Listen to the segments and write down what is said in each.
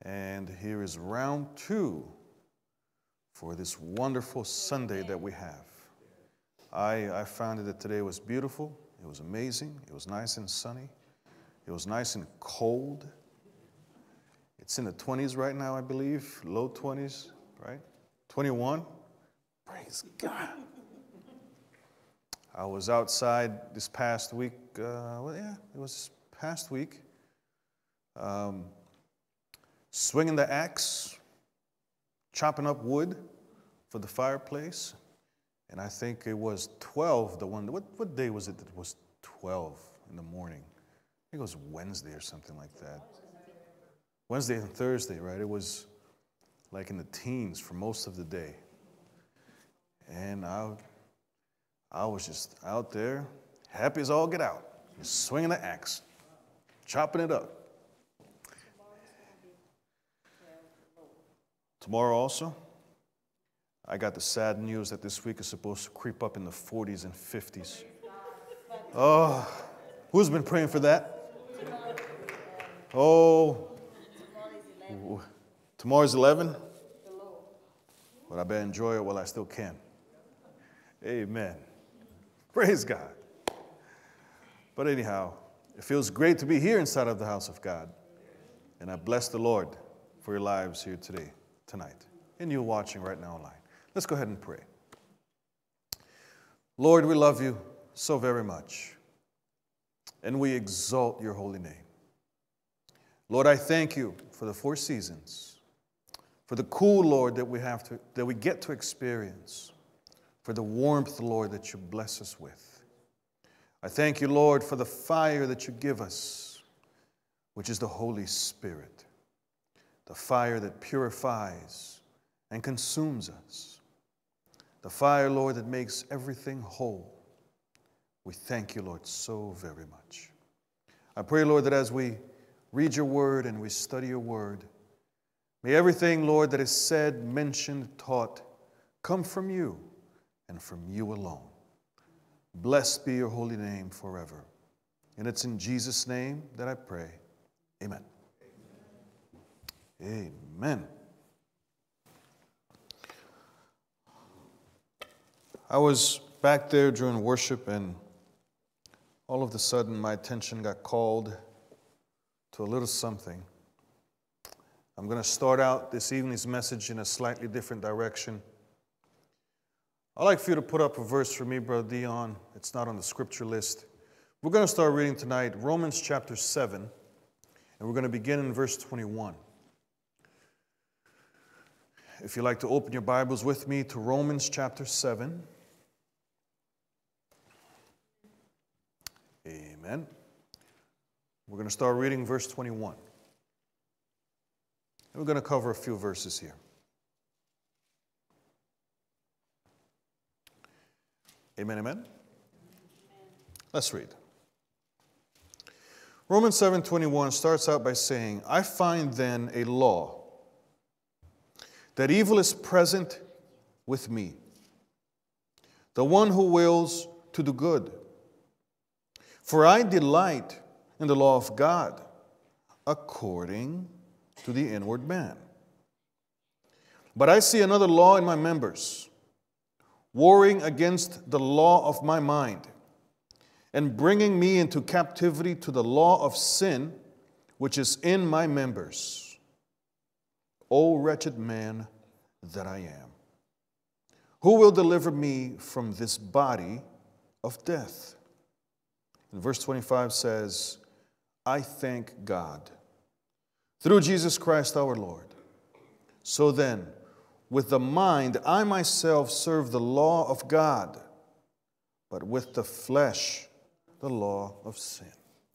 And here is round 2 for this wonderful Sunday that we have. I found that today was beautiful. It was amazing. It was nice and sunny. It was nice and cold. It's in the 20s right now, I believe, low 20s, right? 21. Praise God. I was outside this past week. It was past week. Swinging the axe, chopping up wood for the fireplace. And I think it was 12, what day was it that it was 12 in the morning? I think it was Wednesday or something like that. Wednesday and Thursday, right? It was like in the teens for most of the day. And I was just out there, happy as all get out, just swinging the axe, chopping it up. Tomorrow also, I got the sad news that this week is supposed to creep up in the 40s and 50s. Oh, who's been praying for that? Oh, tomorrow's 11? But I better enjoy it while I still can. Amen. Praise God. But anyhow, it feels great to be here inside of the house of God. And I bless the Lord for your lives here tonight, and you watching right now online. Let's go ahead and pray. Lord, we love you so very much, and we exalt your holy name. Lord, I thank you for the 4 seasons, for the cool, Lord, that we get to experience, for the warmth, Lord, that you bless us with. I thank you, Lord, for the fire that you give us, which is the Holy Spirit, the fire that purifies and consumes us. The fire, Lord, that makes everything whole. We thank you, Lord, so very much. I pray, Lord, that as we read your word and we study your word, may everything, Lord, that is said, mentioned, taught, come from you and from you alone. Blessed be your holy name forever. And it's in Jesus' name that I pray. Amen. Amen. I was back there during worship, and all of a sudden my attention got called to a little something. I'm going to start out this evening's message in a slightly different direction. I'd like for you to put up a verse for me, Brother Dion. It's not on the scripture list. We're going to start reading tonight Romans chapter 7, and we're going to begin in verse 21. If you'd like to open your Bibles with me to Romans chapter 7. Amen. We're going to start reading verse 21. And we're going to cover a few verses here. Amen, amen? Let's read. Romans 7:21 starts out by saying, I find then a law, that evil is present with me, the one who wills to do good. For I delight in the law of God, according to the inward man. But I see another law in my members, warring against the law of my mind, and bringing me into captivity to the law of sin, which is in my members. O wretched man that I am, who will deliver me from this body of death? And verse 25 says, I thank God through Jesus Christ our Lord. So then, with the mind, I myself serve the law of God, but with the flesh, the law of sin.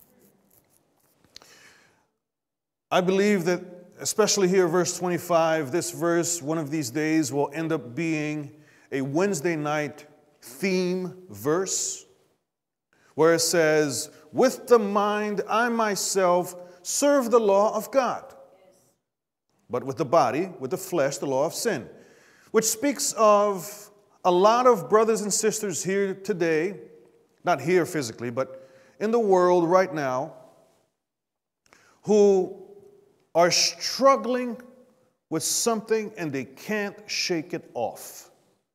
I believe that, especially here, verse 25, this verse, one of these days, will end up being a Wednesday night theme verse, where it says, with the mind, I myself serve the law of God, but with the body, with the flesh, the law of sin, which speaks of a lot of brothers and sisters here today, not here physically, but in the world right now, who are struggling with something and they can't shake it off.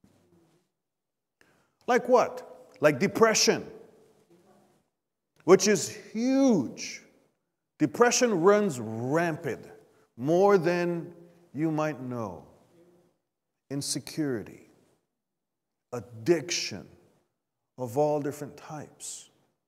Like what? Like depression, which is huge. Depression runs rampant, more than you might know. Insecurity, addiction of all different types.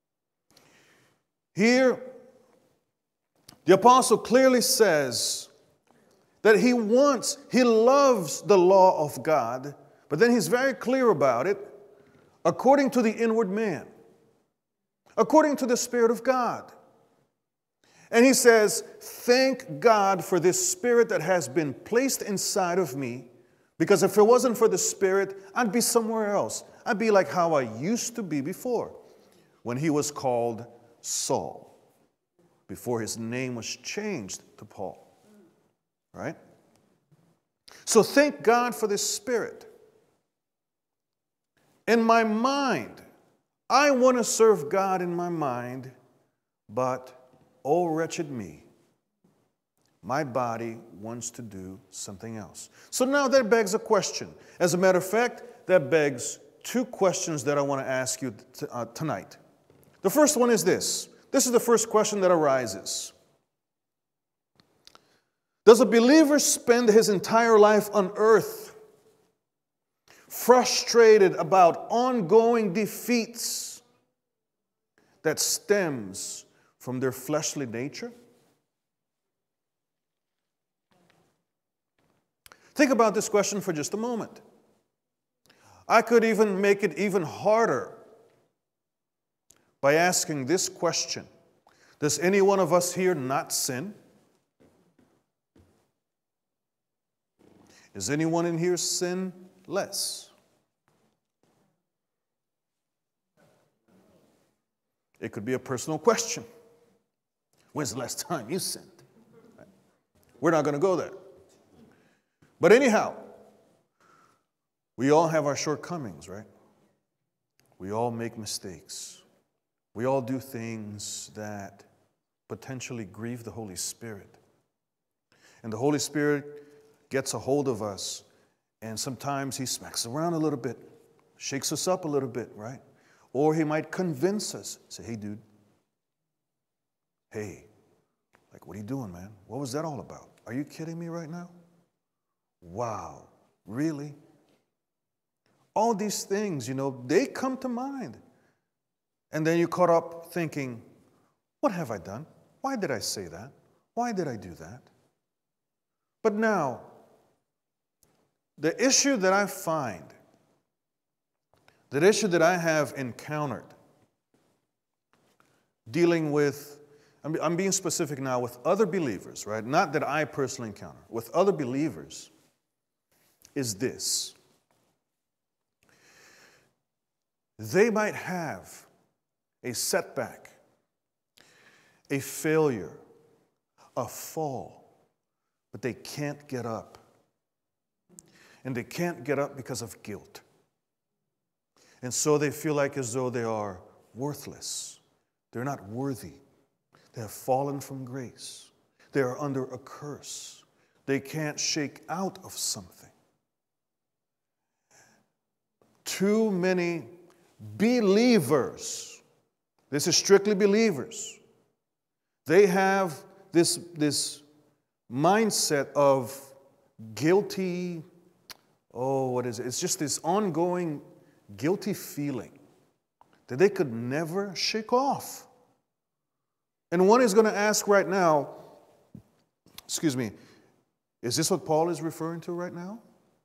Here, the apostle clearly says that he loves the law of God, but then he's very clear about it, according to the inward man, according to the Spirit of God. And he says, thank God for this Spirit that has been placed inside of me, because if it wasn't for the Spirit, I'd be somewhere else. I'd be like how I used to be before, when he was called Saul, before his name was changed to Paul. Right? So thank God for this Spirit. In my mind, I want to serve God in my mind, but oh wretched me, my body wants to do something else. So now that begs a question. As a matter of fact, that begs two questions that I want to ask you tonight. The first one is this. This is the first question that arises. Does a believer spend his entire life on earth frustrated about ongoing defeats that stems from their fleshly nature? Think about this question for just a moment. I could even make it even harder by asking this question. Does any one of us here not sin? Is anyone in here sinless? It could be a personal question. When's the last time you sinned? We're not going to go there. But anyhow, we all have our shortcomings, right? We all make mistakes. We all do things that potentially grieve the Holy Spirit. And the Holy Spirit gets a hold of us, and sometimes he smacks around a little bit, shakes us up a little bit, right? Or he might convince us, say, hey, dude, hey, like, what are you doing, man? What was that all about? Are you kidding me right now? Wow, really? All these things, they come to mind. And then you're caught up thinking, what have I done? Why did I say that? Why did I do that? But now, the issue that I find, the issue that I have encountered, dealing with, I'm being specific now, with other believers, right? Not that I personally encounter, with other believers, is this. They might have a setback, a failure, a fall, but they can't get up. And they can't get up because of guilt. And so they feel like as though they are worthless. They're not worthy. They have fallen from grace. They are under a curse. They can't shake out of something. Too many believers, this is strictly believers, they have this mindset of guilty, what is it? It's just this ongoing guilty feeling that they could never shake off. And one is going to ask right now, is this what Paul is referring to right now?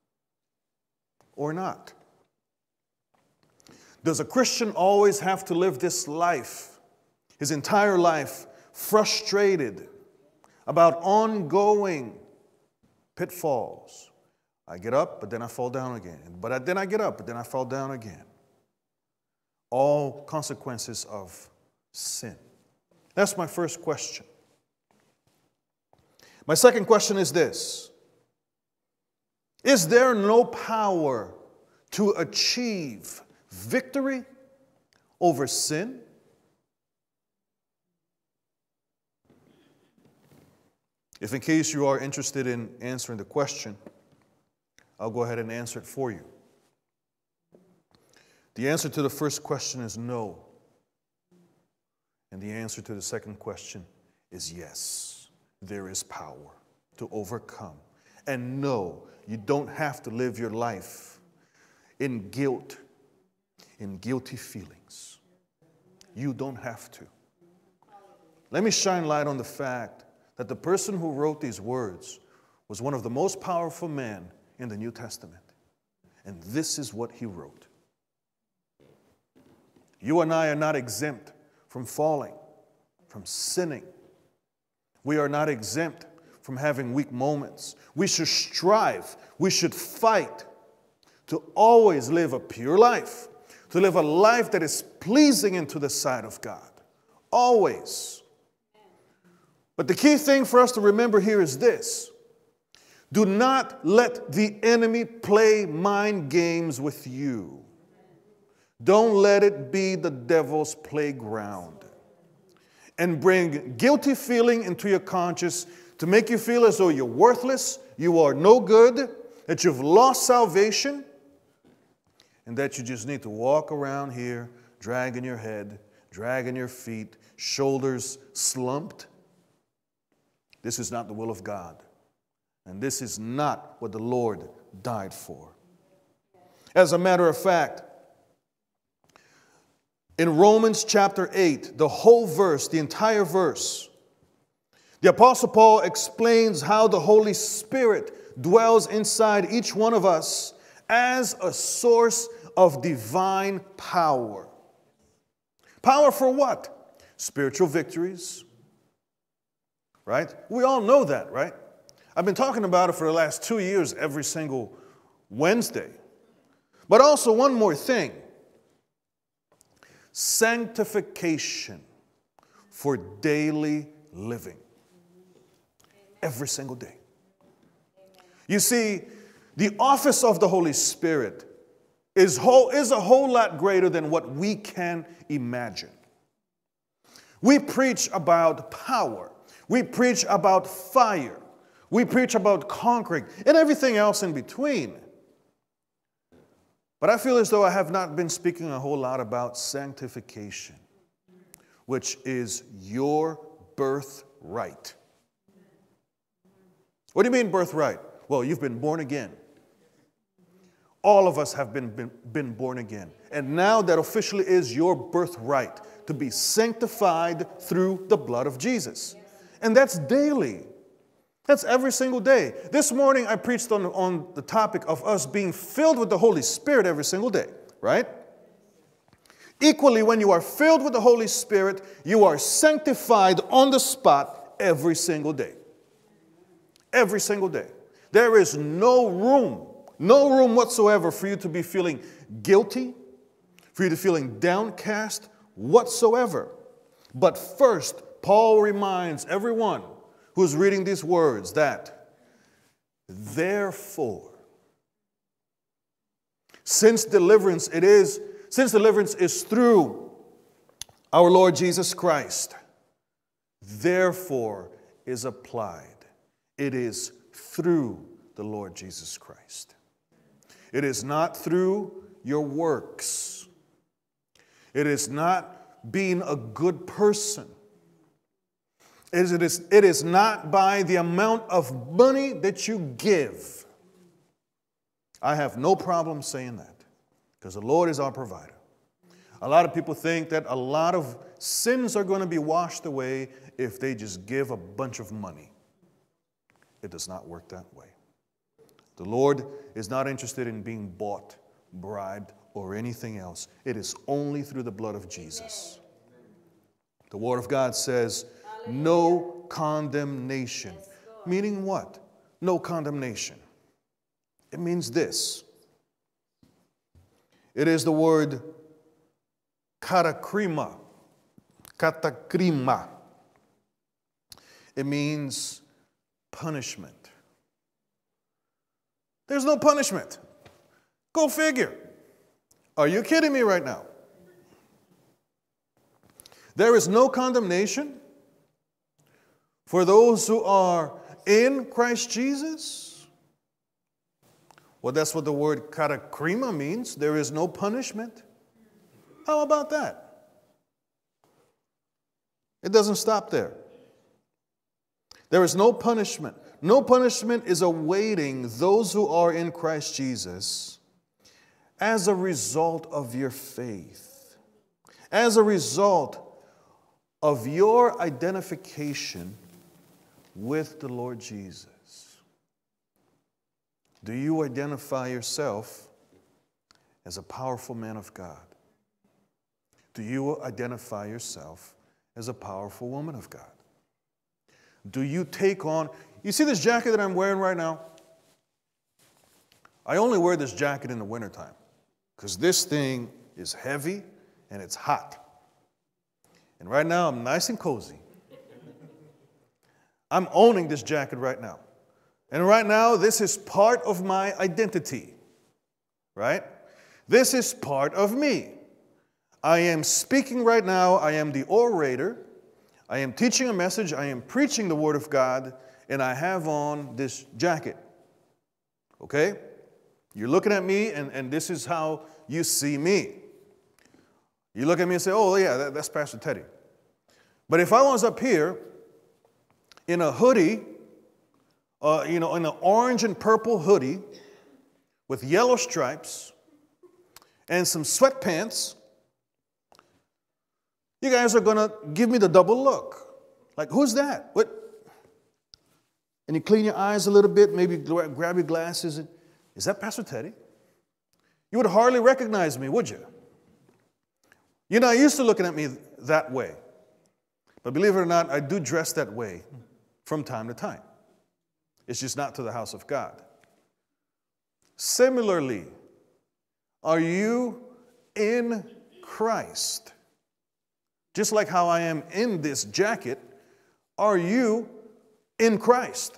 Or not? Does a Christian always have to live this life, his entire life, frustrated about ongoing pitfalls? I get up, but then I fall down again. But then I get up, but then I fall down again. All consequences of sin. That's my first question. My second question is this. Is there no power to achieve victory over sin? If in case you are interested in answering the question, I'll go ahead and answer it for you. The answer to the first question is no. And the answer to the second question is yes. There is power to overcome. And no, you don't have to live your life in guilt, in guilty feelings. You don't have to. Let me shine light on the fact that the person who wrote these words was one of the most powerful men in the New Testament. And this is what he wrote. You and I are not exempt from falling, from sinning. We are not exempt from having weak moments. We should strive, we should fight to always live a pure life, to live a life that is pleasing into the sight of God. Always. But the key thing for us to remember here is this. Do not let the enemy play mind games with you. Don't let it be the devil's playground and bring guilty feeling into your conscience to make you feel as though you're worthless, you are no good, that you've lost salvation, and that you just need to walk around here dragging your head, dragging your feet, shoulders slumped. This is not the will of God. And this is not what the Lord died for. As a matter of fact, in Romans chapter 8, the whole verse, the entire verse, the Apostle Paul explains how the Holy Spirit dwells inside each one of us as a source of divine power. Power for what? Spiritual victories. Right? We all know that, right? I've been talking about it for the last 2 years every single Wednesday. But also one more thing. Sanctification for daily living. Every single day. You see, the office of the Holy Spirit is a whole lot greater than what we can imagine. We preach about power. We preach about fire. We preach about conquering and everything else in between. But I feel as though I have not been speaking a whole lot about sanctification, which is your birthright. What do you mean birthright? Well, you've been born again. All of us have been born again. And now that officially is your birthright, to be sanctified through the blood of Jesus. And that's daily. That's every single day. This morning I preached on the topic of us being filled with the Holy Spirit every single day, right? Equally, when you are filled with the Holy Spirit, you are sanctified on the spot every single day. Every single day. There is no room whatsoever for you to be feeling guilty, for you to feeling downcast whatsoever. But first, Paul reminds everyone who's reading these words that, therefore, since deliverance is through our Lord Jesus Christ, therefore is applied. It is through the Lord Jesus Christ. It is not through your works. It is not being a good person. It is not by the amount of money that you give. I have no problem saying that because the Lord is our provider. A lot of people think that a lot of sins are going to be washed away if they just give a bunch of money. It does not work that way. The Lord is not interested in being bought, bribed, or anything else. It is only through the blood of Jesus. The Word of God says, no condemnation. Meaning what? No condemnation. It means this. It is the word katakrima. Katakrima. It means punishment. There's no punishment. Go figure. Are you kidding me right now? There is no condemnation for those who are in Christ Jesus? Well, that's what the word katakrima means. There is no punishment. How about that? It doesn't stop there. There is no punishment. No punishment is awaiting those who are in Christ Jesus as a result of your faith, as a result of your identification with the Lord Jesus. Do you identify yourself as a powerful man of God? Do you identify yourself as a powerful woman of God? Do you take on, you see this jacket that I'm wearing right now? I only wear this jacket in the wintertime because this thing is heavy and it's hot. And right now I'm nice and cozy. I'm owning this jacket right now. And right now this is part of my identity, right? This is part of me. I am speaking right now. I am the orator. I am teaching a message. I am preaching the Word of God. And I have on this jacket. Okay? You're looking at me, and this is how you see me. You look at me and say, oh, yeah, that's Pastor Teddy. But if I was up here in a hoodie, in an orange and purple hoodie with yellow stripes and some sweatpants, you guys are going to give me the double look. Like, who's that? What? And you clean your eyes a little bit, maybe grab your glasses. And, is that Pastor Teddy? You would hardly recognize me, would you? You're not used to looking at me that way. But believe it or not, I do dress that way from time to time. It's just not to the house of God. Similarly, are you in Christ? Just like how I am in this jacket, are you in Christ?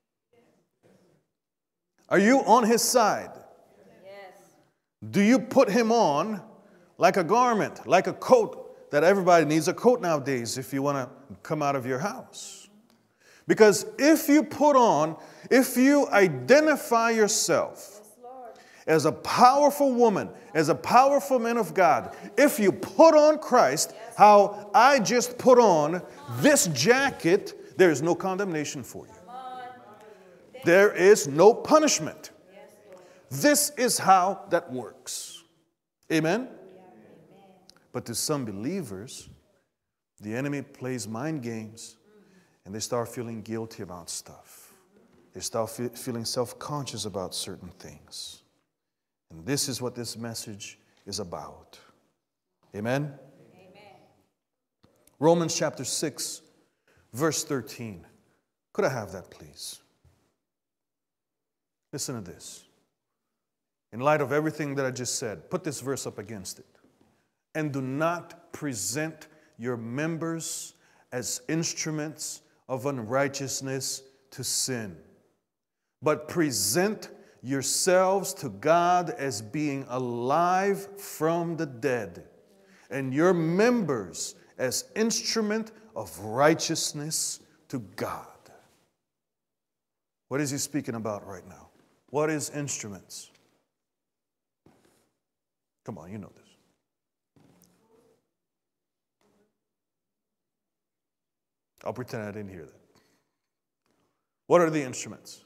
Are you on His side? Yes. Do you put Him on like a garment, like a coat that everybody needs a coat nowadays if you want to come out of your house? Because if you identify yourself as a powerful woman, as a powerful man of God, if you put on Christ, how I just put on this jacket, there is no condemnation for you. There is no punishment. This is how that works. Amen? But to some believers, the enemy plays mind games and they start feeling guilty about stuff. They start feeling self-conscious about certain things. And this is what this message is about. Amen? Amen. Romans chapter 6, verse 13. Could I have that, please? Listen to this. In light of everything that I just said, put this verse up against it. And do not present your members as instruments of unrighteousness to sin, but present yourselves to God as being alive from the dead, and your members as instrument of righteousness to God. What is he speaking about right now? What is instruments? Come on, you know this. I'll pretend I didn't hear that. What are the instruments?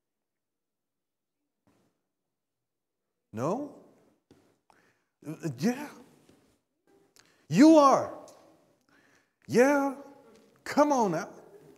No? Yeah. You are. Yeah. Come on now.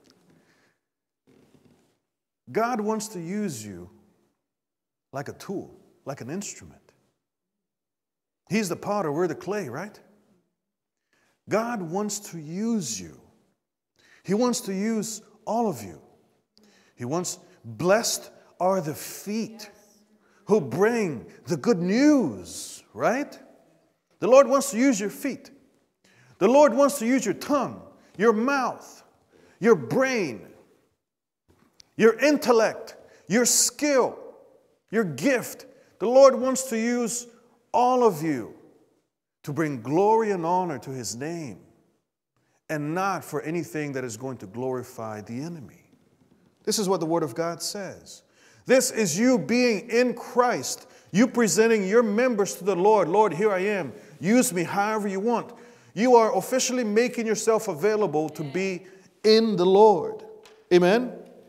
God wants to use you like a tool, like an instrument. He's the potter, we're the clay, right? God wants to use you. He wants to use all of you. He wants, blessed are the feet who bring the good news, right? The Lord wants to use your feet. The Lord wants to use your tongue, your mouth, your brain, your intellect, your skill, your gift. The Lord wants to use all of you to bring glory and honor to His name, and not for anything that is going to glorify the enemy. This is what the Word of God says. This is you being in Christ. You presenting your members to the Lord. Lord, here I am. Use me however you want. You are officially making yourself available to be in the Lord. Amen?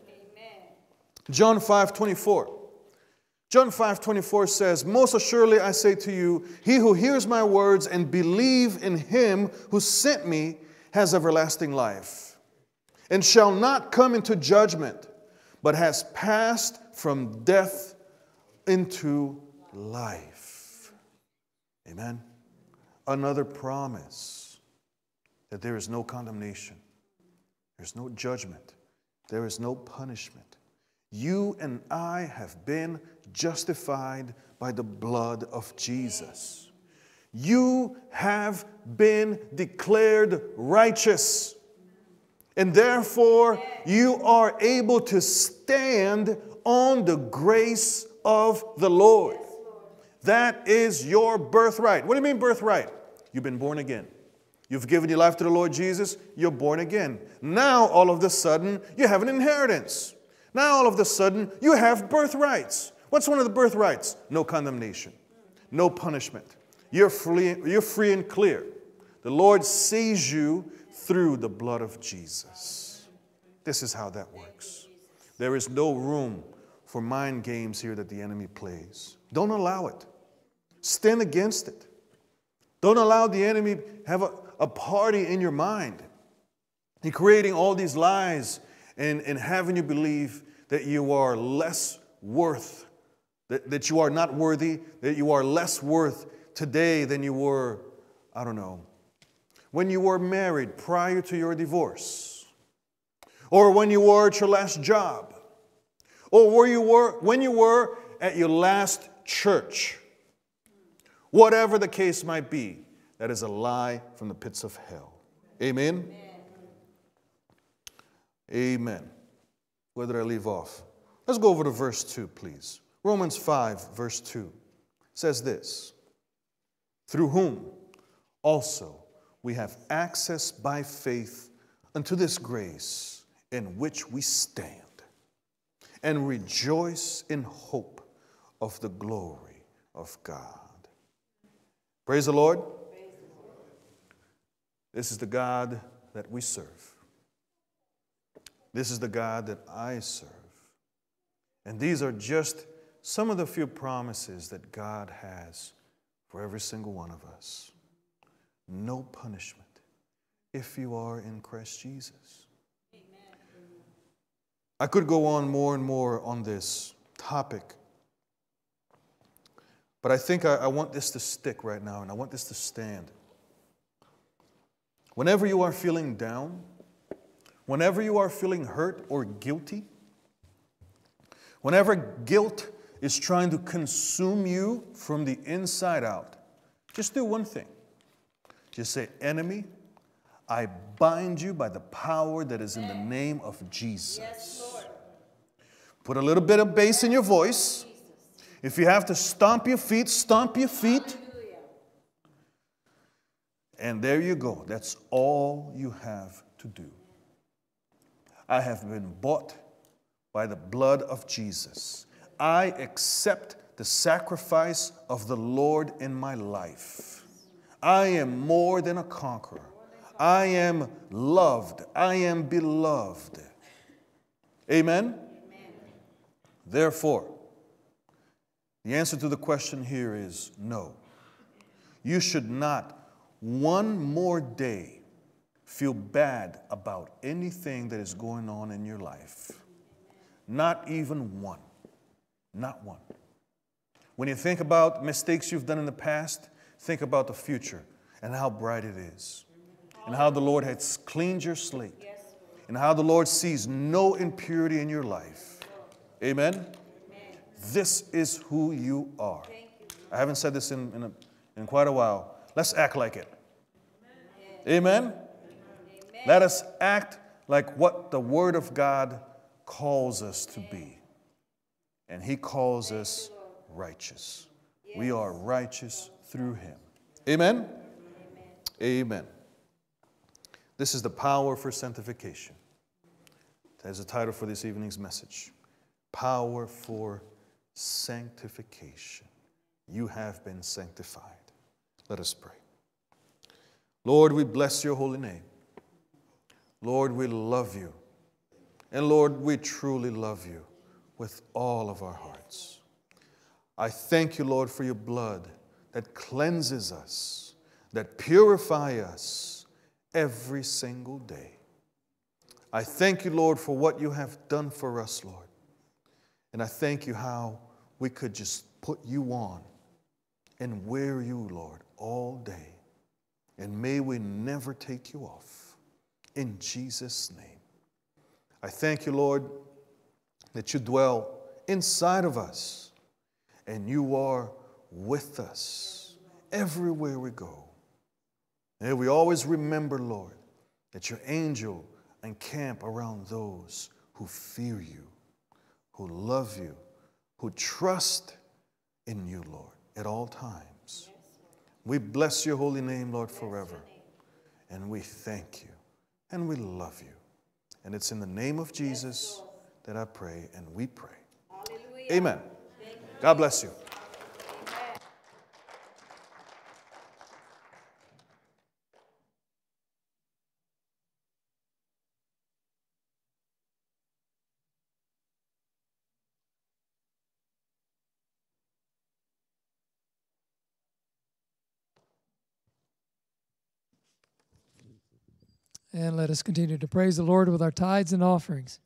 John 5:24. John 5:24 says, most assuredly I say to you, he who hears my words and believe in him who sent me has everlasting life, and shall not come into judgment, but has passed from death into life. Amen. Another promise that there is no condemnation, there's no judgment, there is no punishment. You and I have been justified by the blood of Jesus. You have been declared righteous. And therefore, you are able to stand on the grace of the Lord. That is your birthright. What do you mean birthright? You've been born again. You've given your life to the Lord Jesus. You're born again. Now, all of a sudden, you have an inheritance. Now, all of a sudden, you have birthrights. What's one of the birthrights? No condemnation. No punishment. You're free and clear. The Lord sees you through the blood of Jesus. This is how that works. There is no room for mind games here that the enemy plays. Don't allow it. Stand against it. Don't allow the enemy have a party in your mind. He's creating all these lies and having you believe that you are less worth, that you are not worthy, that you are less worth today than you were, I don't know, when you were married prior to your divorce, or when you were at your last job, or when you were at your last church. Whatever the case might be, that is a lie from the pits of hell. Amen? Amen. Where did I leave off? Let's go over to verse 2, please. Romans 5, verse 2 says this, through whom also we have access by faith unto this grace in which we stand, and rejoice in hope of the glory of God. Praise the Lord. This is the God that we serve. This is the God that I serve. And these are just some of the few promises that God has for every single one of us. No punishment if you are in Christ Jesus. Amen. I could go on more and more on this topic, but I think I want this to stick right now, and I want this to stand. Whenever you are feeling down, whenever you are feeling hurt or guilty, whenever guilt is trying to consume you from the inside out, just do one thing. Just say, enemy, I bind you by the power that is in the name of Jesus. Yes, Lord. Put a little bit of bass in your voice. If you have to stomp your feet, stomp your feet. Hallelujah. And there you go. That's all you have to do. I have been bought by the blood of Jesus. I accept the sacrifice of the Lord in my life. I am more than a conqueror. I am loved. I am beloved. Amen? Amen. Therefore, the answer to the question here is no. You should not one more day feel bad about anything that is going on in your life. Not even one. Not one. When you think about mistakes you've done in the past, think about the future and how bright it is. And how the Lord has cleaned your slate. And how the Lord sees no impurity in your life. Amen? This is who you are. I haven't said this in quite a while. Let's act like it. Amen? Let us act like what the Word of God calls us to be. And He calls us righteous. We are righteous through Him. Amen? Amen. This is the power for sanctification. There's a title for this evening's message: Power for Sanctification. You have been sanctified. Let us pray. Lord, we bless your holy name. Lord, we love you. And Lord, we truly love you with all of our hearts. I thank you, Lord, for your blood that cleanses us, that purifies us every single day. I thank you, Lord, for what you have done for us, Lord. And I thank you how we could just put you on and wear you, Lord, all day. And may we never take you off. In Jesus' name. I thank you, Lord, that you dwell inside of us and you are with us everywhere we go. And we always remember, Lord, that your angel encamp around those who fear you, who love you, who trust in you, Lord, at all times. We bless your holy name, Lord, forever. And we thank you and we love you. And it's in the name of Jesus that I pray and we pray. Hallelujah. Amen. God bless you. And let us continue to praise the Lord with our tithes and offerings.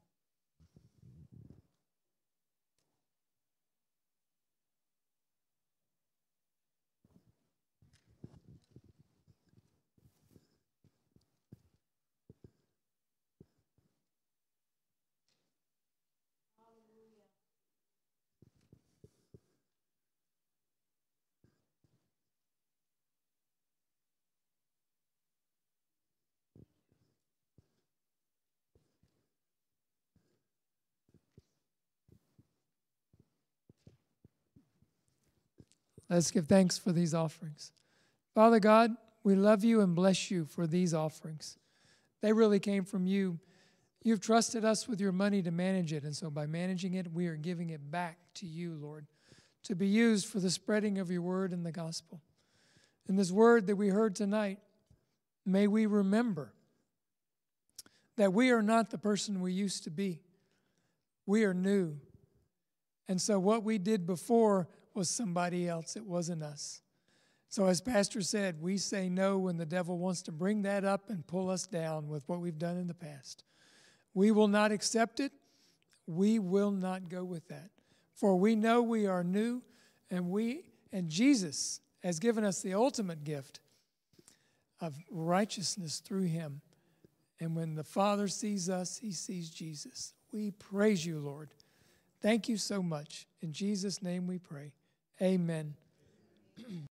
Let's give thanks for these offerings. Father God, we love you and bless you for these offerings. They really came from you. You've trusted us with your money to manage it, and so by managing it, we are giving it back to you, Lord, to be used for the spreading of your word and the gospel. In this word that we heard tonight, may we remember that we are not the person we used to be. We are new. And so what we did before was somebody else. It wasn't us. So as Pastor said, we say no when the devil wants to bring that up and pull us down with what we've done in the past. We will not accept it. We will not go with that. For we know we are new, and Jesus has given us the ultimate gift of righteousness through him. And when the Father sees us, he sees Jesus. We praise you, Lord. Thank you so much. In Jesus' name we pray. Amen.